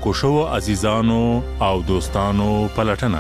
ورکو شو عزیزانو او دوستانو پلټنه.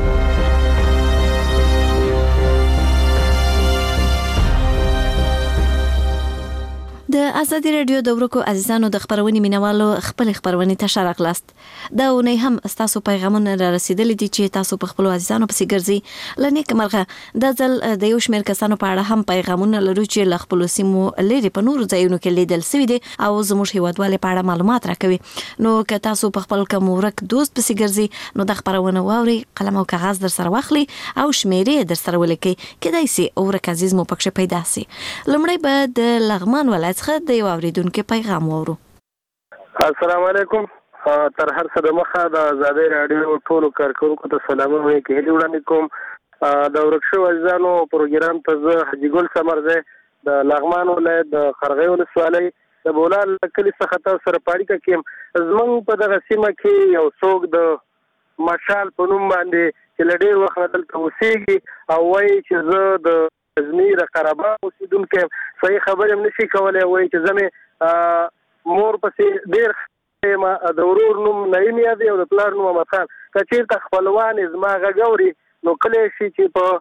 د ازادي رادیو د ورکو عزیزانو د خبرونې مینوالو خپل خبرونې ته شرق لاست. دا ونی هم تاسو پیغامونه را رسیدلې دي چې تاسو په خپل عزیزانو پسې ګرځي. لنیک مرغه د ځل د یو شمېر کسانو په اړه هم پیغامونه لرو چې له خپل سیمو لري په نورو ځایونو کې لیدل شوي دي او زموږ هیوادوالو په اړه معلومات راکوي. نو که تاسو په خپل کوم ورک دوست پسې ګرځي نو د خبرونه واوري، قلم او کاغذ در سره واخلي او شمیرې در سره ولیکي، کېدای شي ورک عزیز مو پکښې پیدا شي. لومړی به د لغمان ولایت د یو اوریدونکو پیغام وورو. السلام علیکم. تر هر څه د مخه د ازادي رادیو ټولو کارکونکو ته سلامونه وایم کې هلي وړاندې کوم. د ورکشو عزیزانو پروګرام ته زه حاجي ګل سمرزی د لغمان ولایت د خرغې ولسوالۍ د بولال کلي څخه تاسو سره پاړیکه کوم. زمونږ په دغه سیمه کې یو څوک د مشال په نوم باندې چې له ډېر وخت دلته اوسېږي او وایي چې زه د ازمیر قربا اوسیدونکو صحیح خبرې نشي کولای، وایي چې زمې مور پسې ډېر ما د ورور نوم نعیم یادي او د پلار نوم احمد خان. که چېرته خپلوان زما غږوري نو کله شي چې په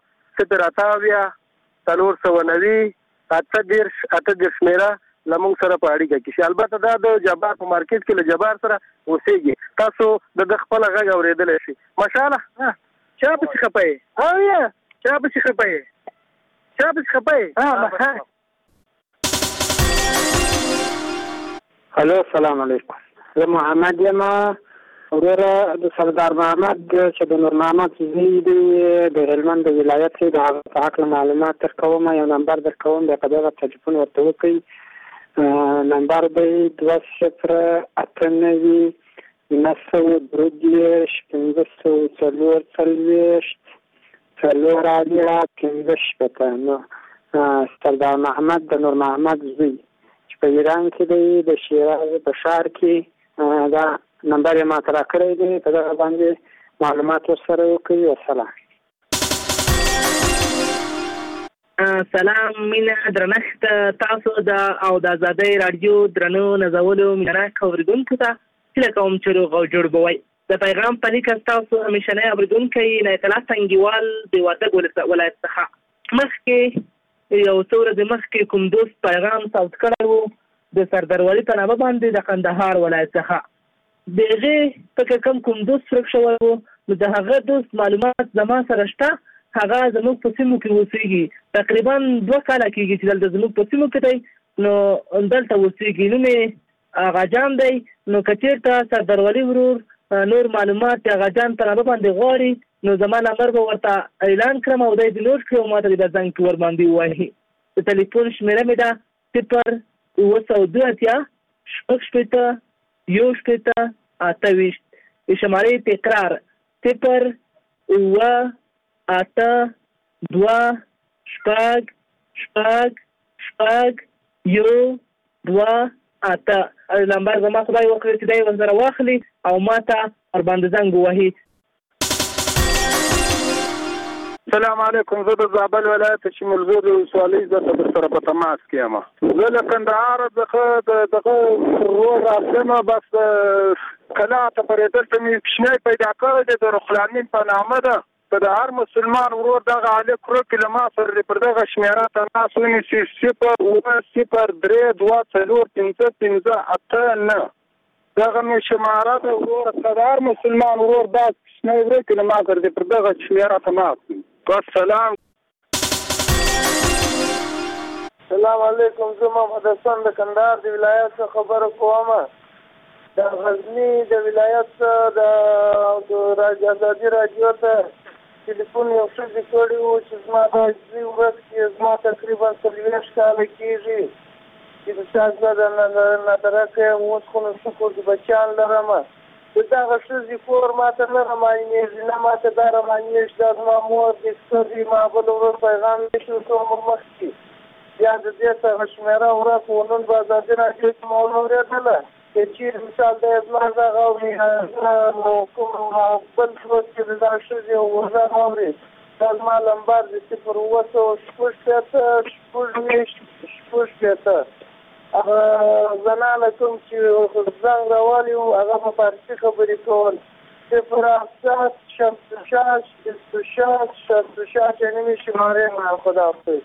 080 490 8 شمیره لمونږ سره په اړیکه کې شي. البته دا د جبار په مارکیټ کې له جبار سره اوسېږي. تاسو د خپل غږ اورېدلی شي. ماشاءالله چا پسې خپئ او یا چا پسې خپئ هلو السلام علیکم. زه محمد یم، وروره د سردار محمد چې د نور محمد زوی دی د هلمند د ولایت دی، د هغه په هکله معلومات درکوم. یو نمبر درکوم، بیا په دغه ټلیفون ورته وکړئ. نمبر دی 2089 932 544 څلور اویا پنځه شپېته. نو سردار محمد د نور محمد زوی چې په ایران کې دی، د شیراز په ښار کې، دا نمبر یې ماته راکړی دی. په دغه باندې معلومات ورسره وکړئ. والسلام. سلام، مینه درنښت تاسو او د ازادۍ راډیو درنو نازولو مینهناک اورېدونکو ته هیله کوم چې روغ او جوړ به وئ. د پیغام په لیکه ستاسو همیشنی اورېدونکی عنایت الله سنګیوال د وردګ ولایت څخه مخکې یو څو ورځې مخکې کوم دوست پیغام ثبت کړی و د سردارولي په نامه باندې د کندهار ولایت څخه. د هغې کوم دوست ورک شوی و، نو د هغه دوست معلومات زما سره شته. هغه زموږ په سیمو کې اوسېږي، تقریبا 2 کاله کېږي چې دلته زموږ په سیمو کې دی، نو دلته اوسېږي. نوم یې آغاجان دی. نو که چېرته سردارولي ورور نور معلومات د آغاجان په نامه باندې غواړي نو زما نمبر به ورته اعلان کړم او دی د نوټ کړي او ما ته د زنګ کې ورباندې ووایي. د ټلیفون شمېره مې ده 0 972 6 8 د شمارې تکرار 0 8 2 6 2 8. نمبر زما خدای وکړي چې دی ورسره واخلي او ما ته ورباندې زنګ ووهي. السلام علیکم. زه د زابل ولایت چې ملزور ولسوالۍ زه در سره په تماس کې یم. زه له کندهار څخه دغه ورور راځم، بس کله ته پرېدل ته مې کوچنی پیدا کړی دی د رخلانین په نامه ده. که د هر مسلمان ورور دغه علي کړو له ما سره پر دغه شمېره تماس ونیسي 0 3 2 4 5 5 8 9. دغه مې شماره ده ورور، که د هر مسلمان ورور دا کوچنی ورور له ما سره پر دغه شمېره تماس. والسلام. السلام علیکم. زه محمد حسن د کندهار د ولایت څخه خبره کوم. د غزني د ولایت د ازادي رادیو ته ټلیفون یو ښځې کړی و چې زما د عزیزي ورځ کې زما تقریبا 40 کاله کېږي چې د چا زه د نظره کوم. اوس خو نو شکر د بچیان لرم. د دغه ښځې کور ما ته نه رامعلومېږي، نه ما ته دا رامعلومېږي دا زما مور دې سترګې ما بل ورځ پیغام نشو کوم مخکې. بیا د دې څخه شمېره ورک و. نن به ازادي راډیو کې مو واورېدله چې چېرې مثال دی زما غږ اوري نو کوم بل ورځ چې د دغه ښځې غږ اوري دا زما لمبر د 0 9 6 7 6 8 زنانه کوم چې زنګ راوالي وو هغه په فارسي خبرې کول 07 66 66 66 یعنی می شماره من خداحافظ.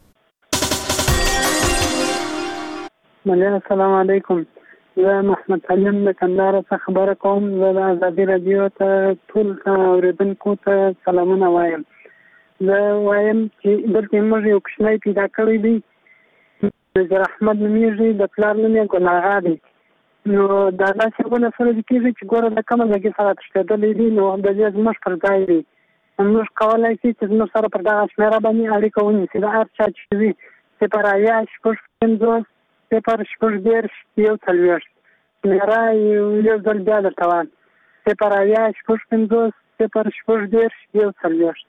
السلام علیکم. زه محمد علیم د کندهار څخه خبره کوم. زه د ازادي راډیو ته ټول اورېدونکو ته سلامونه وایم. زه وایم چې دلته موږ یو کوچنی پیدا کړی دی، نظر احمد نومیږي، د پلار نوم یې ګل اغا دی. نو دا داسې ونه سره کېږي چې ګوره د کومه ځای سره تښتېدلی دي، نو د دې زموږ پر ځای دی. موږ کولی شي چې زموږ سره پر دغه شمېره باندې اړیکه ونیسي. د هر چا چې وي 0 شپږ 50 0 شپږ 10 41 شمېره یو ځل بیا درته وایم 0 شپږ 50 0 شپږ 10 41.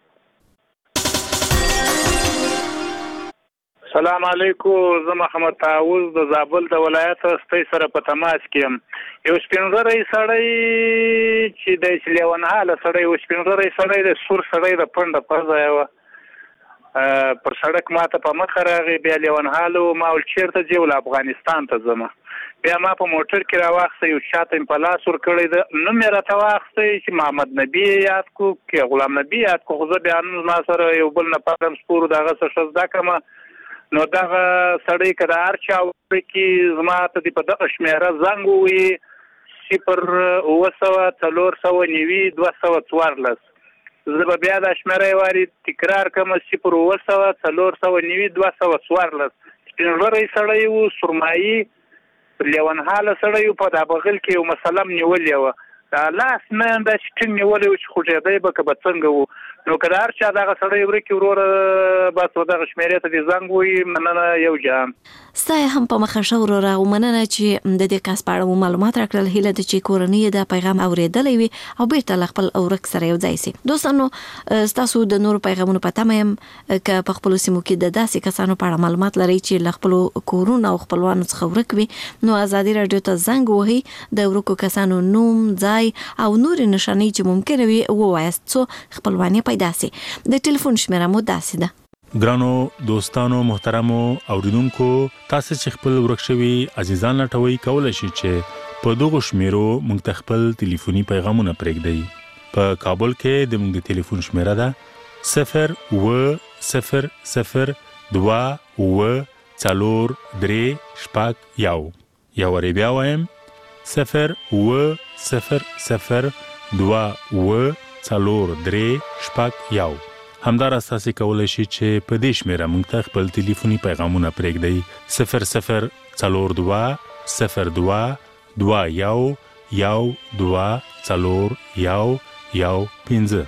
سلام علیکم. زه محمد طاووس د زابل د ولایت ستۍ سره په تماس کې یم. یو سپینږیری سړی چې د لیونهاله سړی و، سپینږیری سړی د سور سړی د پنډه پزه یې پر سړک ماته په مخه راغی، بیا لیونهاله و. ما ویل چېرته ځې؟ ول افغانستان ته ځم. بیا ما په موټر کې راواخیسته، یو چاته مې په لاس ورکړی ده، نوم یې راته واخیستی چې محمد نبي یې یاد کړو که غلام نبي یاد کړو، خو زه بیا نن ما سره یو بل نه پاکم سپور دغه څه ښه زده کړمه. نو دغه سړی که د هر چا وړه کې زما ته دې په دغه شمېره زنګ ووایي 0 490 214. زه به بیا دا شمېره یې واري تکرار کړم 0 490 214. سپینږیری سړی و، سرمایي لیونهاله سړی و، په دا بغل کې یو مسله نیولې وه، لاس نه همداسې ټینګ نیولی و چې خوږېدی به که به څنګه و. نو که د هر چا دغه سړی ورکې وروره بس دغه شمېرې ته دې زنګ ووایي. مننه یو جان. ستا یې هم په مخه ښه وروره، او مننه چې د دې کس په اړه مو معلومات راکړل. هیله ده چې کورنۍ یې دا پیغام اورېدلی وي او بیرته له خپل ورک سره یو ځای سي. دوستانو، ستاسو د نورو پیغامونو په تمه یم. که په خپلو سیمو کې د داسې کسانو په اړه معلومات لرئ چې له خپلو کورونو او خپلوانو څخه ورک وي، نو ازادي راډیو ته زنګ وهئ، د ورکو کسانو نوم، ځای او نورې نښانې چې ممکنه وي ووایاست څو خپلوان یې پیدا سي. د ټلیفون شمېره مو داسې ده: ګرانو دوستانو محترمو اوریدونکو، تاسو چې خپل ورک شوي عزیزان لټوي کولای شئ چې په دغه شمیرو موږ ته خپل ټلیفوني پیغامونه پرېږدئ. په کابل کې د موږ د ټلیفون شمیره ده 0 یا ورې بیا وایم 0 همدار اساسي کولای شي چې په دې شمیره موږ ته خپل ټلیفوني پیغامونه پرېږدئ 0 4 2 0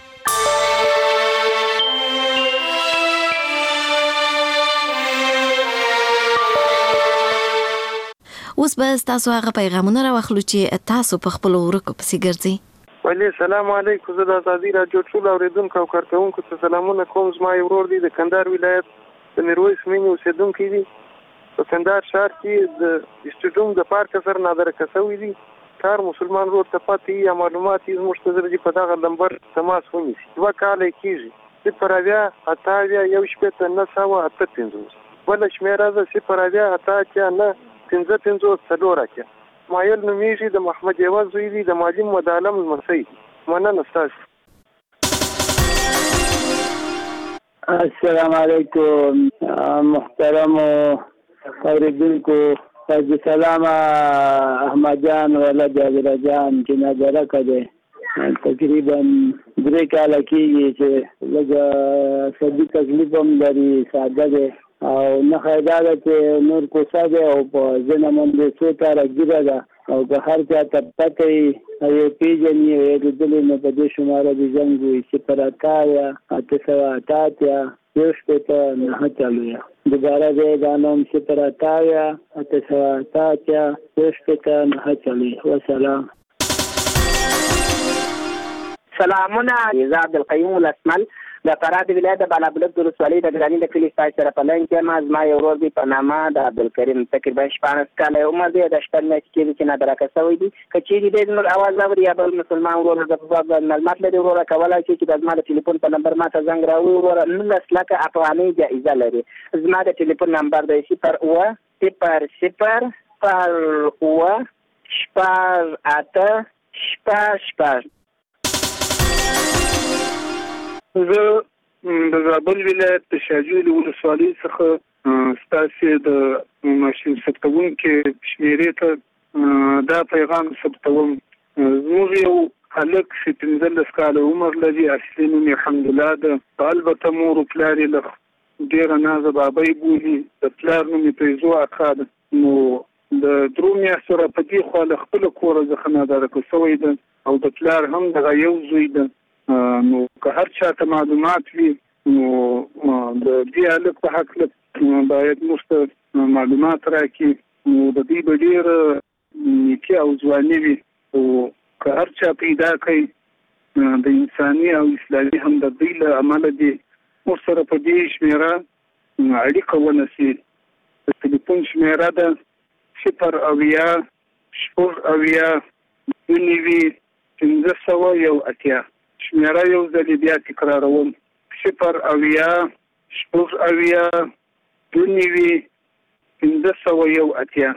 اوس به تاسو هغه پیغامونه راوخلو چې تاسو په خپل ورکو پسې ګرځئ. ولی سلام علیکم. زه د ازادي راډیو ټول اوریدونکو او کارکونکو ته سلامونه کوم. زما یو ورور دی د کندهار ولایت د میرویس مینې اوسېدونکی دی. په کندهار ښار کې د اسټډیوم د پارک سره نادره کسوي دی. کار مسلمان ورور ته پاتې یا معلومات یې زموږ ته درځي په دغه نمبر تماس ونیسي. 2 کاله کېږي 0 بله شمېره ده 0 5 مایل نومیږي، د محمد یوه زوی دی، د معلم مدالم لمسی دی. مننه ستاسو. السلام علیکم محترم اوریدونکو. تاسو سلام احمد جان ولد عبدالله جان چې نظر کړه تقریبا 3 کاله کېږي چې لږ سدي تکلیف هم لري، ساده دی او نه خیدا ده چې نور کوڅه دی او په ځینه باندې څو تاره ګیره ده او که هر چا ته پته وي او یې پېژني او یې لیدلی نو په دې شماره د زنګ وي 0 دوباره دی دا نوم 0 وسلام. سلامونه. زه عبدالقیوم الاسمل د فراه ولایت د بالابلوک د ولسوالۍ د ګراني د کلي ستاسو سره په لاین کې ما زما یو ورور دی په نامه د عبدالکریم، تقریبا 14 کاله عمر دی، د شپږ میاشتې کېږي چې نادرکه شوی دی. که چېرې دی زموږ اواز اوري یا بل مسلمان ورور د معلومات لري وروره کولی شي چې د زما د ټلیفون په نمبر ما ته زنګ راوړي وروره. 19 لکه افغانۍ جایزه لري. زما د ټلیفون نمبر دی 0 0 0 پر اوه شپږ اته شپږ. زه د زابل ولایت د شاجوی ولسوالۍ څخه ستاسو د ماشین ثبتونکو شمیرې ته دا پیغام ثبتوم. زموږ یو هلک چې 15 کاله عمر لري، اصلي نوم یې حمدالله ده. البته مور او پلار یې له ډېره نازه بابی بولي، د پلار نوم یې فیضو اکا ده. نو د 3 میاشتو را په دې خوا له خپله کوره څخه نادرکه شوی ده او د پلار هم دغه یو زوی ده. نو که هر چاته معلومات وي نو د دې هلک په هکله باید موږ ته معلومات راکړي. نو د دوی به ډېره نیکي او ځواني وي او که هر چا پیدا کوي د انساني او اسلامي همدردۍ له امله دې موږ سره په دې شمېره اړیکه ونیسي. د تلیفون شمېره ده 0 اویا شپږ اویا 2580. شمېره یو ځل بیا تکراروم 0 اویا شپږ اویا 2580.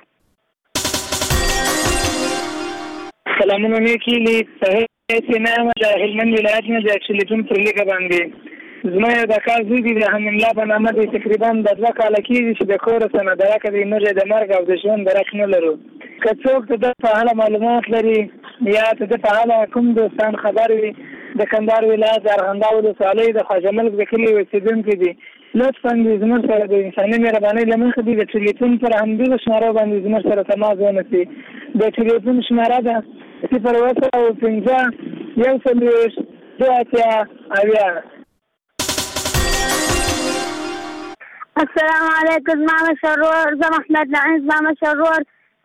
سلامونه نیکی لی صحیح نامه د هلمند ولایت نه د اکشلیتون پر لیکه باندې زما یو د کار زوی دی د حمیم الله په نامه دی. تقریبا د 2 کاله کېږي چې د کور څخه نادرکه دی، موږ د مرګ او د ژوند درک نه لرو. که څوک د په اړه معلومات لري یا د په اړه کوم دوستان خبر وي، د کندهار ولایت د ارغنداو ولسوالۍ د خواجه ملک د کلي اوسېدونکي دي، لطفا زموږ سره د انساني مهربانۍ له مخې د ټلیفون پر همدغه شماره باندې زموږ سره تماس ونیسي. د ټلیفون شماره ده 0 السلام علیکم. ماما شرور، زه محمد نعیم ماما شرور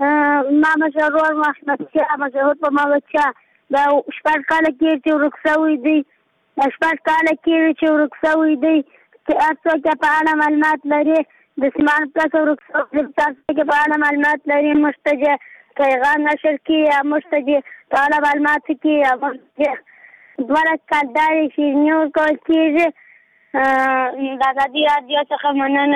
محمد شاه مشهور په ماما شاه دا 4 کاله کې چې ورک شوی دی، 4 کاله کې چې ورک شوی دی. چې هر څوک په اړه معلومات لري د سیمان پلس ورک شوی تاسو کې په اړه معلومات لري مشتجه پیغام نشر کی یا مشتجه په اړه معلومات کی یا مشتجه دواره کالداري شیرنیو کول کېږي. د ازادي رادیو څخه مننه.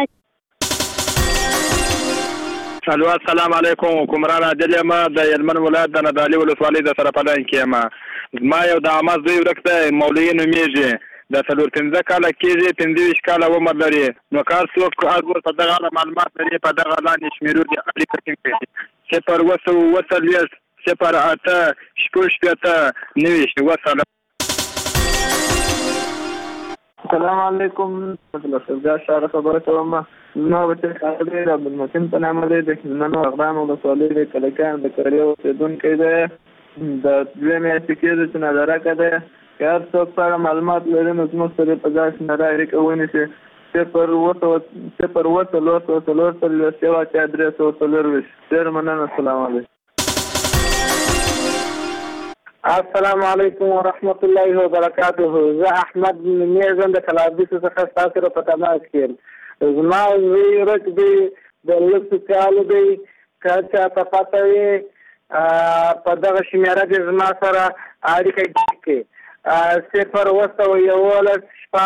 السلام علیکم. حکمران عادل یم د هلمند ولایت د نادعلي ولسوالۍ د سرپلین کې یم. زما یو د عامه زوی ورک دی، مولوي نومیږي، د 15 کاله کېږي، 25 کاله عمر لري. نو کار څوک هر ور په دغه معلومات لري په دغه لاندې شمیرو دي اړیکه ټینګ کړي 0 0 8 شپږ. السلام علیکم. د شهر خبره کوم. نو بچی خبرې د عبدالمتین په نامه دی، د هلمند اقدام ولسوالۍ د کلکان د کړې اوسېدونکی دی. د 2 میاشتې کېږي چې نادرکه دی. که هر څوک په اړه معلومات لري نو زموږ سره په دغه شمېره اړیکه ونیسي 0 ډېر مننه. السلام علیکم. السلام علیکم ورحمت الله وبرکاته. زه احمد میزم د کلابیس څخه تاسو سره په تماس کې یم. زما زوی ورک دی، د 10 کالو دی. که چاته پته وي په دغه شمېره کې زما سره اړیکه وکړي 0 11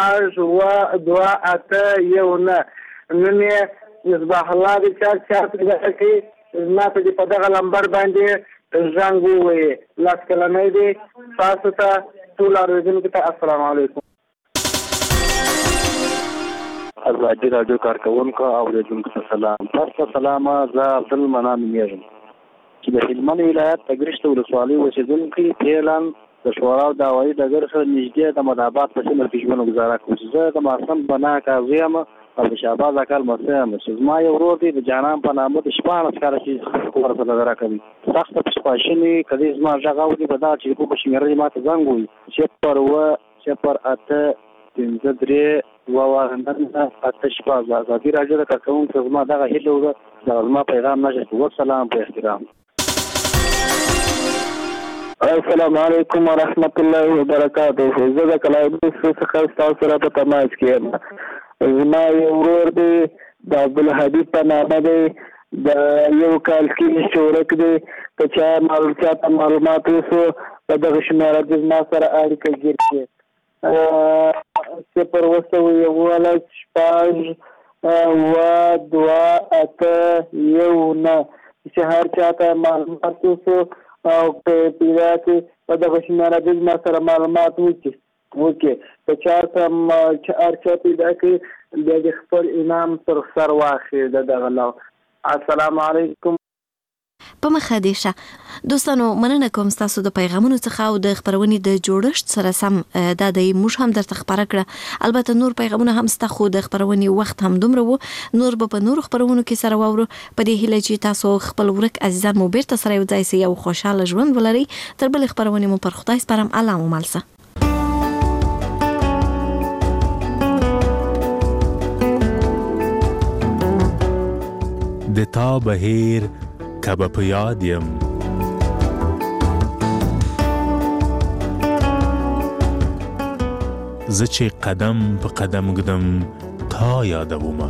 6 نوم یې مصباح الله دی. چا پیدا کړي زما ته په دغه نمبر باندې زنګ ووایي. 10 کلنی دی. تاسو ته ټول اورېدونکو ته السلام علیکم. ازادي راډیو کارکونکو او اورېدونکو ته سلام. تاسو ته سلام. زه عبدالمنان نومیږم چې د هلمند ولایت د ګرشت ولسوالۍ اوسېدونکی فعلا د شورا او د هوایي ډګر سره نږدې د مدابات په سیمه کې ژوند ګزاره کوم. زه د ماسم بنا قاضي یم او د شهباز اکا لمسی یم. چې زما یو ورور دی د جانان په نامه د 14 کاله چې کور ته نظر کوي. سخته پښپاشنې کله زما غږ اوري په دا چې په شمېره یې ماته زنګ وي 0 8 53 ازادي راډیو د کارکونکو زما دغه هیله وه د زما پیغام نشته. والسلام په احترام. السلام علیکم ورحمت الله وبرکاته. زه د کلابیس څخه تاسو سره په تماس کې یم. زما یو ورور دی د عبدالحبیب په نامه دی، د 1 کال کې چې ورک دی. که چاته معلومات وسو په دغه شمېره کې زما سره اړیکه جوړ کړي 0 11 6 2-8-1 چې هر چاته معلومات وسو او په پیدا کې په دغه شماره د ما سره معلومات وکړي په چاته چې هر چا پیدا کې د خپل انعام تر سر واخلي دغه لو. السلام علیکم. په مخه دې شه دوستانو، مننه کوم تاسو د پیغامونو څخه او د خبرونې د جوړښت سره سم د موږ هم درته خبره کړه. البته نور پیغامونه هم ستا خو د خبرونې وخت هم دومره وو، نور به په نور خبرونو کې سره واورو. په دې هیله چې تاسو خپل ورک عزیزان مو بیرته سره یو ځای سي او خوشاله ژوند ولري. تر بل خبرونې مو پر خدای سپارم. الله مو مالسه. د تا بهیر کبه په یاد یم، زه چې قدم په قدم ږدم تا یادومه.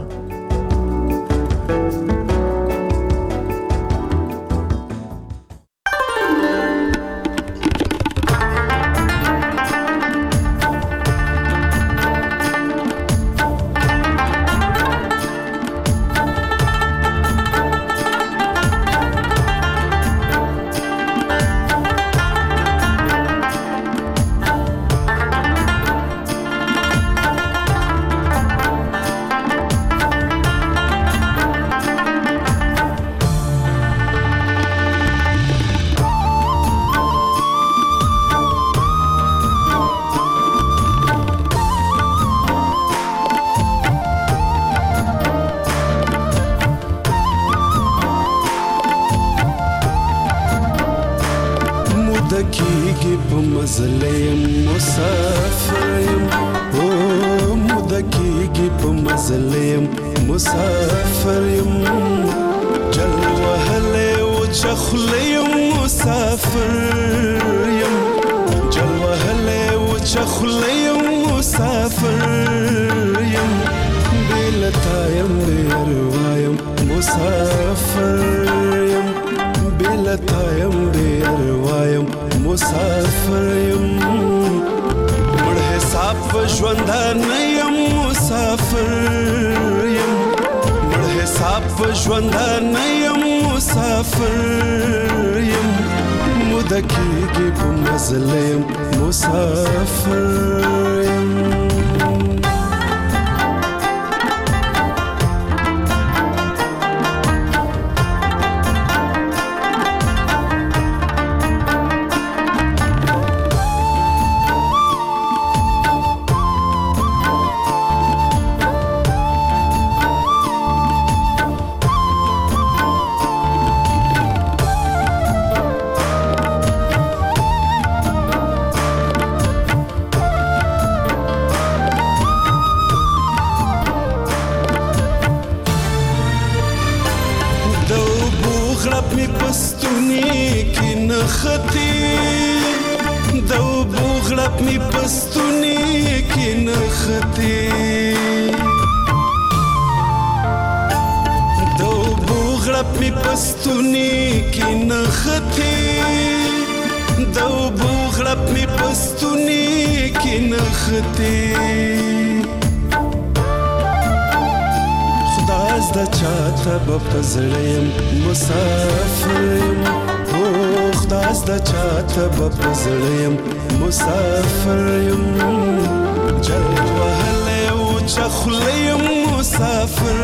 مدکیږي په مزلیم مسافریم، او مدکیږي په مزلیم مسافریم، جل وهله او چخلیم مسافریم، جل وهله او چخلیم مسافریم، بلتایم بیروایم مسافریم، بلتایم بیروایم مسافریم، مړ حساب ژوندان یم مسافریم، مړ حساب ژوندان یم مسافریم، مدکیږي په مزلیم مسافریم. پزړیم مسافریم، او خداس د چاته پزړیم مسافریم، جل وهله او چخلیم مسافر